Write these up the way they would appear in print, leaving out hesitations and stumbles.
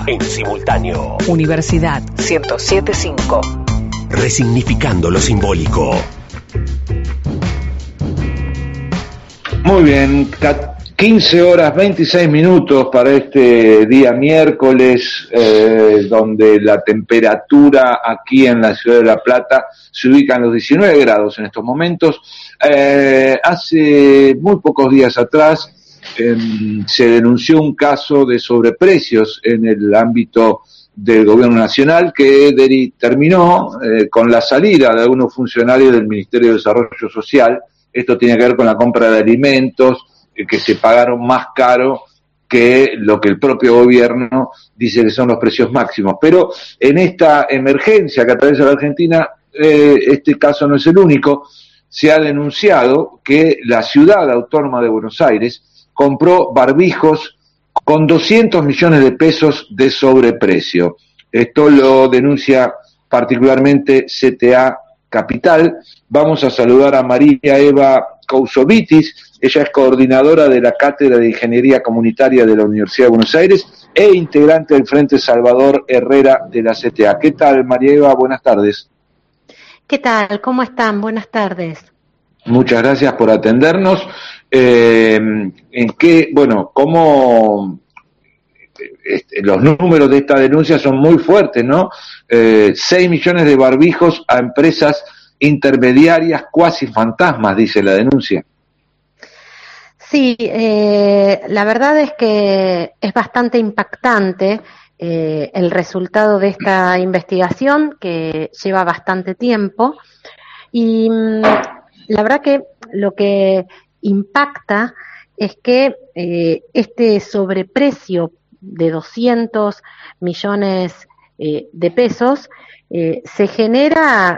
en simultáneo. Universidad 107.5. Resignificando lo simbólico. Muy bien, 15 horas 26 minutos para este día miércoles, donde la temperatura aquí en la ciudad de La Plata se ubica en los 19 grados en estos momentos. Hace muy pocos días atrás se denunció un caso de sobreprecios en el ámbito del gobierno nacional que terminó con la salida de algunos funcionarios del Ministerio de Desarrollo Social. Esto tiene que ver con la compra de alimentos que se pagaron más caro que lo que el propio gobierno dice que son los precios máximos. Pero en esta emergencia que atraviesa la Argentina, este caso no es el único. Se ha denunciado que la ciudad autónoma de Buenos Aires compró barbijos con 200 millones de pesos de sobreprecio. Esto lo denuncia particularmente CTA Capital. Vamos a saludar a María Eva Cousovitis. Ella es coordinadora de la Cátedra de Ingeniería Comunitaria de la Universidad de Buenos Aires e integrante del Frente Salvador Herrera de la CTA. ¿Qué tal, María Eva? Buenas tardes. ¿Qué tal? ¿Cómo están? Buenas tardes. Muchas gracias por atendernos. ¿Cómo los números de esta denuncia son muy fuertes, ¿no? 6 millones de barbijos a empresas intermediarias cuasi fantasmas, dice la denuncia. Sí, la verdad es que es bastante impactante el resultado de esta investigación, que lleva bastante tiempo, y la verdad que lo que impacta es que este sobreprecio de 200 millones de pesos se genera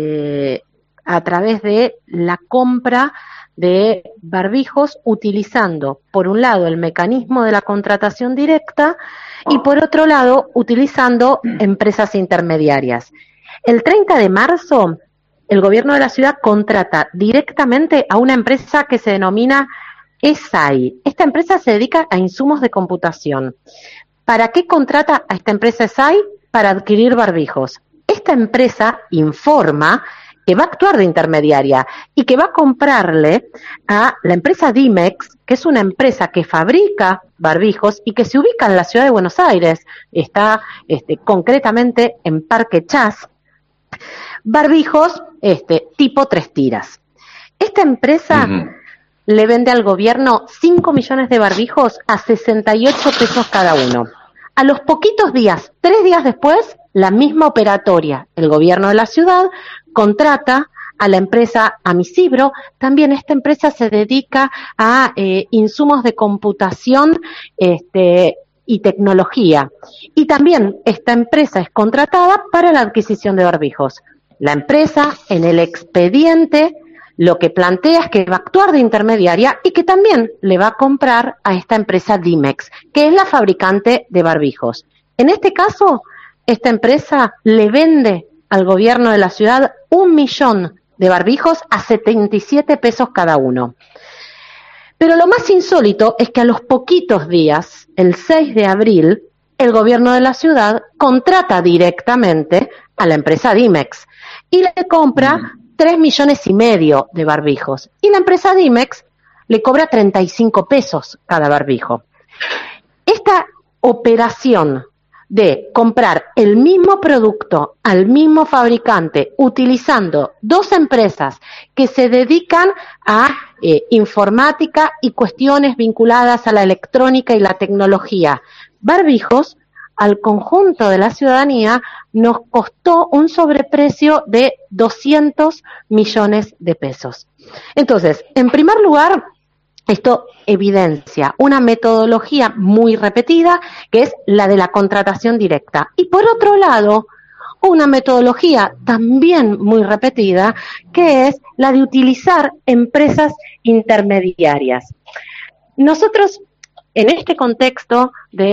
a través de la compra de barbijos utilizando, por un lado, el mecanismo de la contratación directa y, por otro lado, utilizando empresas intermediarias. El 30 de marzo, el gobierno de la ciudad contrata directamente a una empresa que se denomina ESAI. Esta empresa se dedica a insumos de computación. ¿Para qué contrata a esta empresa ESAI? Para adquirir barbijos. Esta empresa informa que va a actuar de intermediaria y que va a comprarle a la empresa Dimex, que es una empresa que fabrica barbijos y que se ubica en la ciudad de Buenos Aires, está concretamente en Parque Chas, barbijos tipo 3 tiras. Esta empresa le vende al gobierno 5 millones de barbijos a 68 pesos cada uno. A los poquitos días, 3 días después, la misma operatoria, el gobierno de la ciudad contrata a la empresa Amisibro. También esta empresa se dedica a insumos de computación y tecnología. Y también esta empresa es contratada para la adquisición de barbijos. La empresa, en el expediente, lo que plantea es que va a actuar de intermediaria y que también le va a comprar a esta empresa Dimex, que es la fabricante de barbijos. En este caso, esta empresa le vende al gobierno de la ciudad 1 millón de barbijos a 77 pesos cada uno. Pero lo más insólito es que a los poquitos días, el 6 de abril, el gobierno de la ciudad contrata directamente a la empresa Dimex y le compra 3 millones y medio de barbijos. Y la empresa Dimex le cobra 35 pesos cada barbijo. Esta operación de comprar el mismo producto al mismo fabricante utilizando 2 empresas que se dedican a informática y cuestiones vinculadas a la electrónica y la tecnología, barbijos, al conjunto de la ciudadanía nos costó un sobreprecio de 200 millones de pesos. Entonces, en primer lugar, esto evidencia una metodología muy repetida, que es la de la contratación directa. Y por otro lado, una metodología también muy repetida, que es la de utilizar empresas intermediarias. Nosotros en este contexto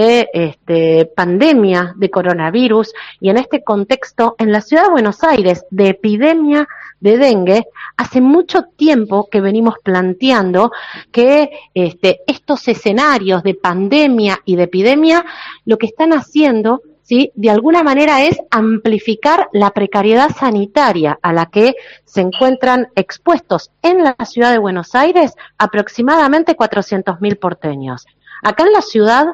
de pandemia de coronavirus y en este contexto en la ciudad de Buenos Aires de epidemia de dengue, hace mucho tiempo que venimos planteando que estos escenarios de pandemia y de epidemia lo que están haciendo, ¿sí?, de alguna manera es amplificar la precariedad sanitaria a la que se encuentran expuestos en la ciudad de Buenos Aires aproximadamente 400.000 porteños. Acá en la ciudad,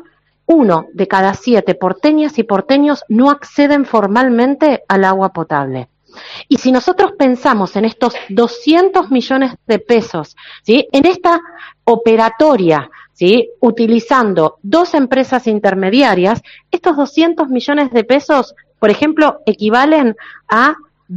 1 de cada 7 porteñas y porteños no acceden formalmente al agua potable. Y si nosotros pensamos en estos 200 millones de pesos, ¿sí?, en esta operatoria, ¿sí?, utilizando 2 empresas intermediarias, estos 200 millones de pesos, por ejemplo, equivalen a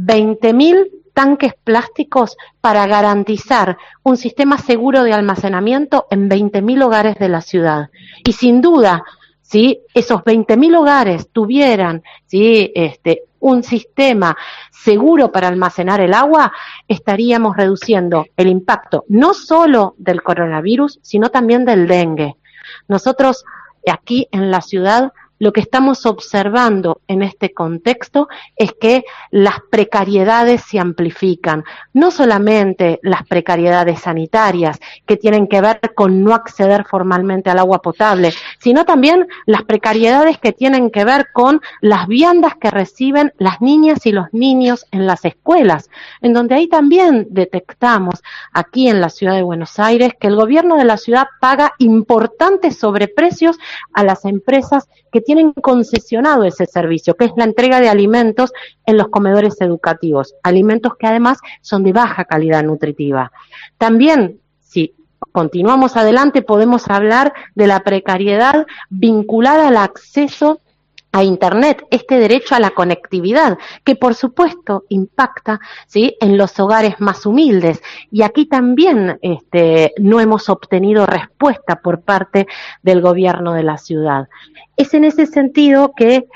20.000 tanques plásticos para garantizar un sistema seguro de almacenamiento en 20.000 hogares de la ciudad. Y sin duda, si esos 20.000 hogares tuvieran, ¿sí?, un sistema seguro para almacenar el agua, estaríamos reduciendo el impacto no solo del coronavirus, sino también del dengue. Nosotros aquí en la ciudad lo que estamos observando en este contexto es que las precariedades se amplifican, no solamente las precariedades sanitarias que tienen que ver con no acceder formalmente al agua potable, sino también las precariedades que tienen que ver con las viandas que reciben las niñas y los niños en las escuelas, en donde ahí también detectamos aquí en la ciudad de Buenos Aires que el gobierno de la ciudad paga importantes sobreprecios a las empresas que tienen concesionado ese servicio, que es la entrega de alimentos en los comedores educativos, alimentos que además son de baja calidad nutritiva. También, si continuamos adelante, podemos hablar de la precariedad vinculada al acceso a Internet, este derecho a la conectividad, que por supuesto impacta, ¿sí?, en los hogares más humildes. Y aquí también no hemos obtenido respuesta por parte del gobierno de la ciudad. Es en ese sentido que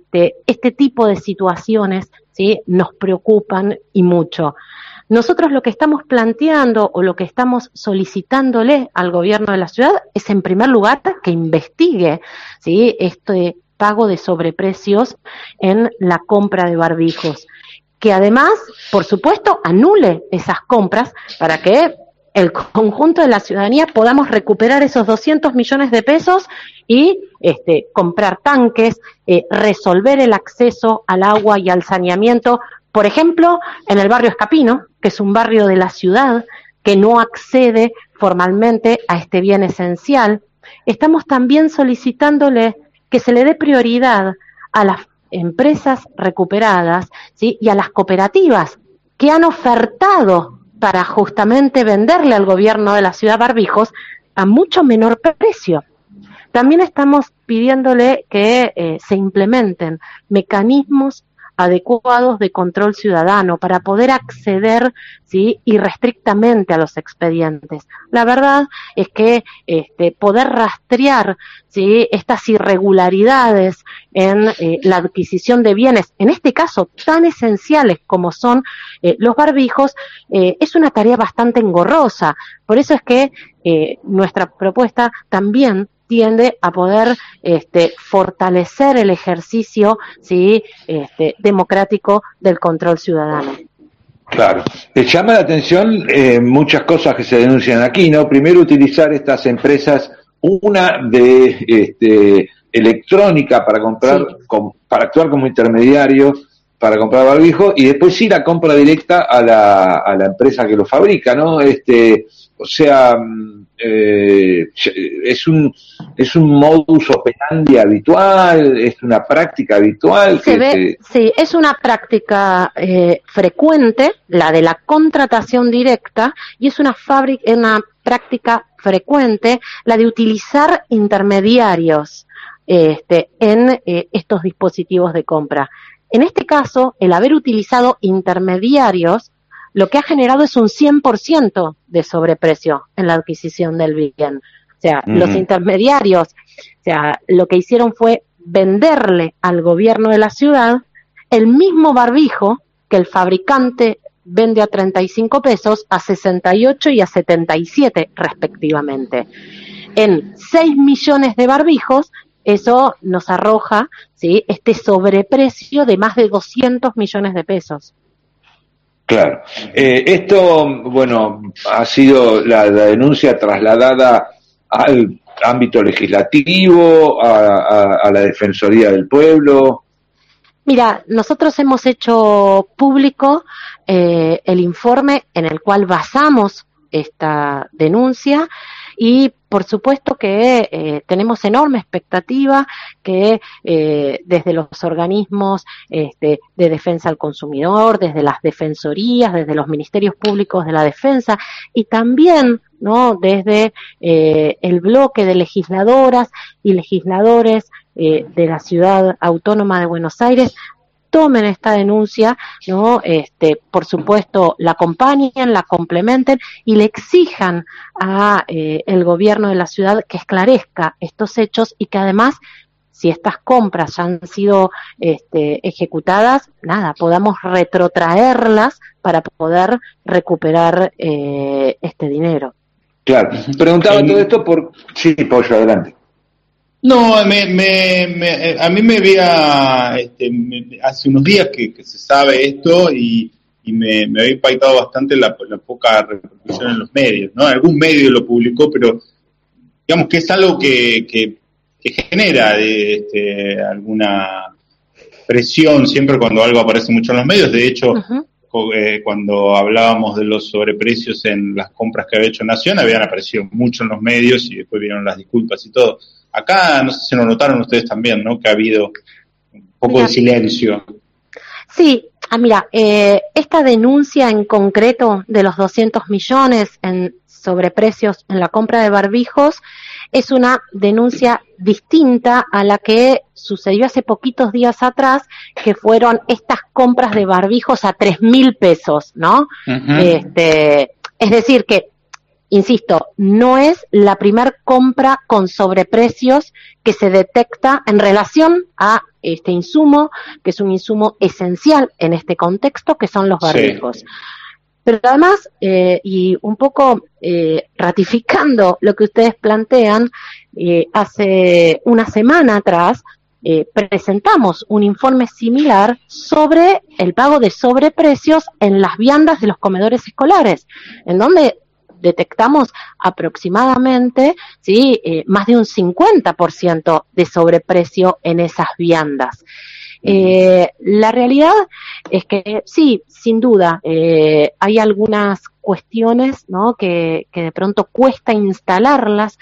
este tipo de situaciones, ¿sí?, nos preocupan y mucho. Nosotros lo que estamos planteando o lo que estamos solicitándole al gobierno de la ciudad es, en primer lugar, que investigue, ¿sí?, este pago de sobreprecios en la compra de barbijos, que además, por supuesto, anule esas compras para que el conjunto de la ciudadanía podamos recuperar esos 200 millones de pesos y comprar tanques, resolver el acceso al agua y al saneamiento, por ejemplo, en el barrio Escapino, que es un barrio de la ciudad que no accede formalmente a este bien esencial. Estamos también solicitándole que se le dé prioridad a las empresas recuperadas, ¿sí?, y a las cooperativas que han ofertado para justamente venderle al gobierno de la ciudad barbijos a mucho menor precio. También estamos pidiéndole que se implementen mecanismos adecuados de control ciudadano para poder acceder, ¿sí?, irrestrictamente a los expedientes. La verdad es que poder rastrear, ¿sí?, estas irregularidades en la adquisición de bienes, en este caso tan esenciales como son los barbijos, es una tarea bastante engorrosa. Por eso es que nuestra propuesta también tiende a poder fortalecer el ejercicio, ¿sí?, democrático del control ciudadano. Claro. Llama la atención muchas cosas que se denuncian aquí, ¿no? Primero, utilizar estas empresas, una de electrónica para comprar, sí, para actuar como intermediario para comprar barbijo, y después sí la compra directa a la empresa que lo fabrica, ¿no? O sea, es un modus operandi habitual, es una práctica habitual. Sí, es una práctica frecuente, la de la contratación directa, y es una práctica frecuente la de utilizar intermediarios en estos dispositivos de compra. En este caso, el haber utilizado intermediarios lo que ha generado es un 100% de sobreprecio en la adquisición del bien. O sea, los intermediarios, o sea, lo que hicieron fue venderle al gobierno de la ciudad el mismo barbijo que el fabricante vende a 35 pesos, a 68 y a 77 respectivamente. en 6 millones de barbijos, eso nos arroja, ¿sí?, este sobreprecio de más de 200 millones de pesos. Claro. Esto, bueno, ha sido la denuncia trasladada al ámbito legislativo, a la Defensoría del Pueblo. Mira, nosotros hemos hecho público el informe en el cual basamos esta denuncia y por supuesto que tenemos enorme expectativa que desde los organismos de defensa al consumidor, desde las defensorías, desde los ministerios públicos de la defensa y también, ¿no?, desde el bloque de legisladoras y legisladores de la Ciudad Autónoma de Buenos Aires, tomen esta denuncia, ¿no? Por supuesto, la acompañen, la complementen y le exijan a el gobierno de la ciudad que esclarezca estos hechos y que además, si estas compras ya han sido ejecutadas, podamos retrotraerlas para poder recuperar este dinero. Claro. Preguntaba todo esto por... Sí, Pollo, adelante. No, a mí me había, hace unos días que se sabe esto y me había impactado bastante la poca repercusión en los medios, ¿no? Algún medio lo publicó, pero digamos que es algo que genera alguna presión siempre cuando algo aparece mucho en los medios. De hecho, cuando hablábamos de los sobreprecios en las compras que había hecho Nación, habían aparecido mucho en los medios y después vieron las disculpas y todo. Acá, no sé si lo notaron ustedes también, ¿no?, que ha habido un poco de silencio. Sí, mira, esta denuncia en concreto de los 200 millones en sobreprecios en la compra de barbijos es una denuncia distinta a la que sucedió hace poquitos días atrás, que fueron estas compras de barbijos a 3.000 pesos, ¿no? Es decir que, insisto, no es la primer compra con sobreprecios que se detecta en relación a este insumo, que es un insumo esencial en este contexto, que son los barbijos. Sí. Pero además, y un poco ratificando lo que ustedes plantean, hace una semana atrás presentamos un informe similar sobre el pago de sobreprecios en las viandas de los comedores escolares, en donde detectamos aproximadamente, ¿sí?, más de un 50% de sobreprecio en esas viandas. La realidad es que sí, sin duda, hay algunas cuestiones, ¿no?, que de pronto cuesta instalarlas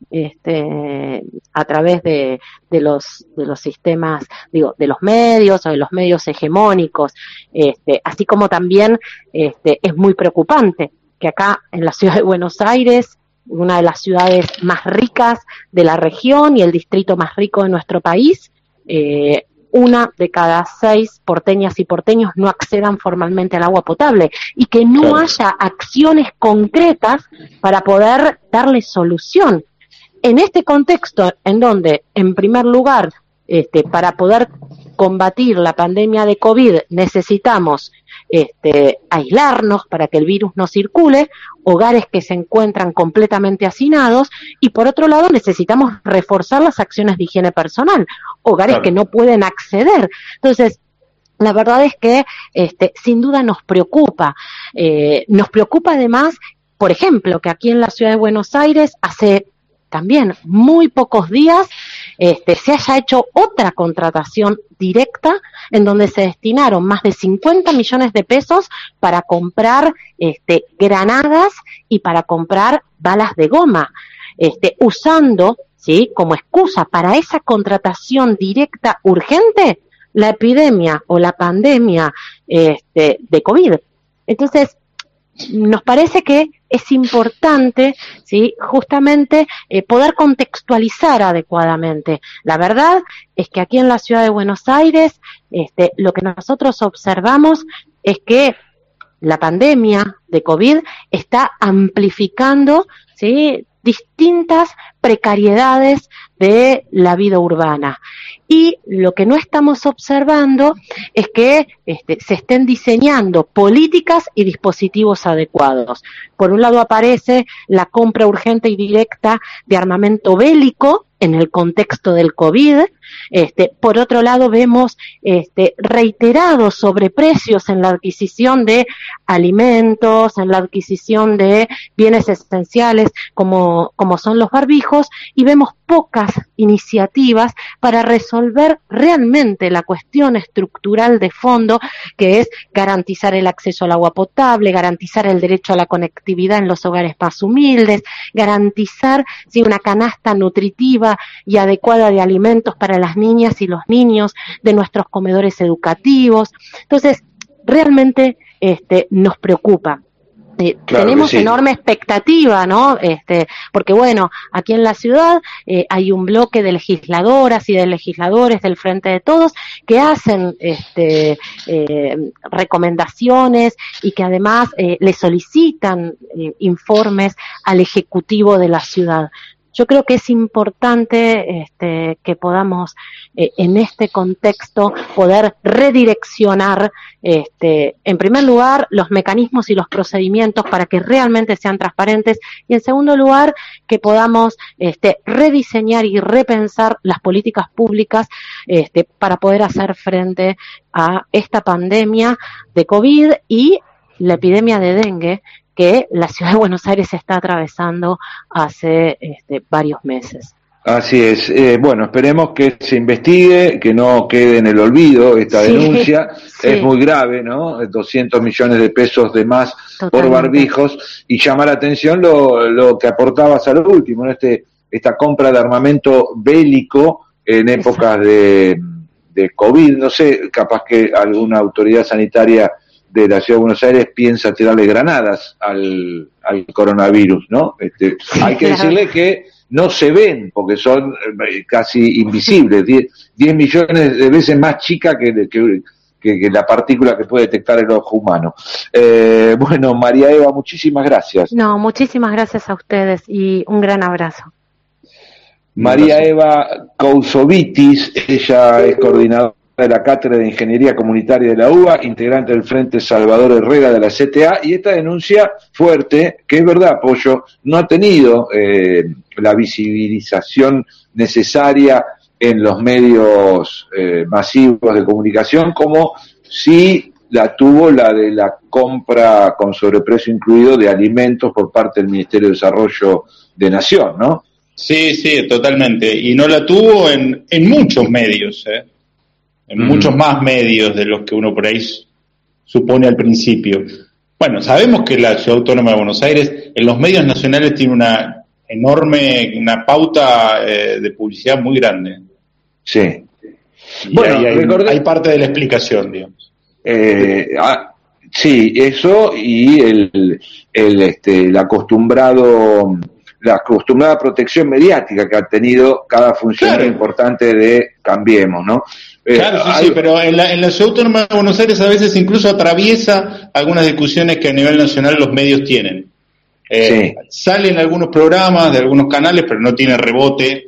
a través de los sistemas, digo, de los medios o de los medios hegemónicos, así como también es muy preocupante que acá en la ciudad de Buenos Aires, una de las ciudades más ricas de la región y el distrito más rico de nuestro país, 1 de cada 6 porteñas y porteños no accedan formalmente al agua potable y que no haya acciones concretas para poder darle solución. En este contexto, en donde, en primer lugar, para poder combatir la pandemia de COVID necesitamos aislarnos para que el virus no circule, hogares que se encuentran completamente hacinados y por otro lado necesitamos reforzar las acciones de higiene personal, hogares que no pueden acceder. Entonces, la verdad es que sin duda nos preocupa además, por ejemplo, que aquí en la ciudad de Buenos Aires hace también muy pocos días se haya hecho otra contratación directa en donde se destinaron más de 50 millones de pesos para comprar granadas y para comprar balas de goma, usando, ¿sí?, como excusa para esa contratación directa urgente la epidemia o la pandemia de COVID. Entonces, nos parece que es importante, ¿sí?, justamente poder contextualizar adecuadamente. La verdad es que aquí en la ciudad de Buenos Aires lo que nosotros observamos es que la pandemia de COVID está amplificando, ¿sí?, distintas precariedades de la vida urbana. Y lo que no estamos observando es que se estén diseñando políticas y dispositivos adecuados. Por un lado aparece la compra urgente y directa de armamento bélico en el contexto del COVID. Por otro lado vemos reiterados sobreprecios en la adquisición de alimentos, en la adquisición de bienes esenciales como son los barbijos, y vemos pocas iniciativas para resolver realmente la cuestión estructural de fondo, que es garantizar el acceso al agua potable, garantizar el derecho a la conectividad en los hogares más humildes, garantizar una canasta nutritiva y adecuada de alimentos para las niñas y los niños de nuestros comedores educativos. Entonces, realmente nos preocupa. Claro, tenemos sí. Enorme expectativa, ¿no? Porque bueno, aquí en la ciudad hay un bloque de legisladoras y de legisladores del Frente de Todos que hacen recomendaciones y que además le solicitan informes al Ejecutivo de la ciudad. Yo creo que es importante que podamos, en este contexto, poder redireccionar, en primer lugar, los mecanismos y los procedimientos para que realmente sean transparentes, y en segundo lugar, que podamos rediseñar y repensar las políticas públicas para poder hacer frente a esta pandemia de COVID y la epidemia de dengue que la ciudad de Buenos Aires está atravesando hace varios meses. Así es. Bueno, esperemos que se investigue, que no quede en el olvido esta denuncia. Sí. Es muy grave, ¿no? 200 millones de pesos de más Totalmente. por barbijos, y llama la atención lo que aportabas a lo último, ¿no? Esta compra de armamento bélico en épocas de COVID. No sé, capaz que alguna autoridad sanitaria de la Ciudad de Buenos Aires piensa tirarle granadas al coronavirus, ¿no? Hay que decirle que no se ven, porque son casi invisibles, 10 millones de veces más chica que la partícula que puede detectar el ojo humano. Bueno, María Eva, muchísimas gracias. No, muchísimas gracias a ustedes y un gran abrazo. María Eva Cousovitis, ella es coordinadora de la Cátedra de Ingeniería Comunitaria de la UBA, integrante del Frente Salvador Herrera de la CTA, y esta denuncia fuerte, que es verdad, Pollo, no ha tenido la visibilización necesaria en los medios masivos de comunicación, como sí la tuvo la de la compra con sobreprecio incluido de alimentos por parte del Ministerio de Desarrollo de Nación, ¿no? Sí, sí, totalmente. Y no la tuvo en muchos medios, en muchos más medios de los que uno por ahí supone al principio. Bueno, sabemos que la Ciudad Autónoma de Buenos Aires en los medios nacionales tiene una una pauta de publicidad muy grande. Sí. Y bueno, hay parte de la explicación, digamos. Sí, eso y la acostumbrada protección mediática que ha tenido cada funcionario importante de Cambiemos, ¿no? Claro, sí, pero en la Ciudad Autónoma de Buenos Aires a veces incluso atraviesa algunas discusiones que a nivel nacional los medios tienen. Sí. Salen algunos programas de algunos canales, pero no tiene rebote.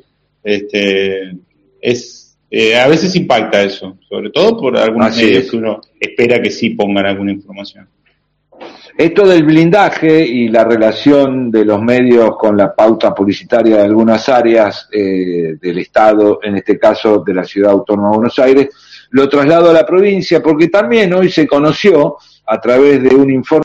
A veces impacta eso, sobre todo por algunos medios que uno espera que sí pongan alguna información. Esto del blindaje y la relación de los medios con la pauta publicitaria de algunas áreas del Estado, en este caso de la Ciudad Autónoma de Buenos Aires, lo traslado a la provincia porque también hoy se conoció a través de un informe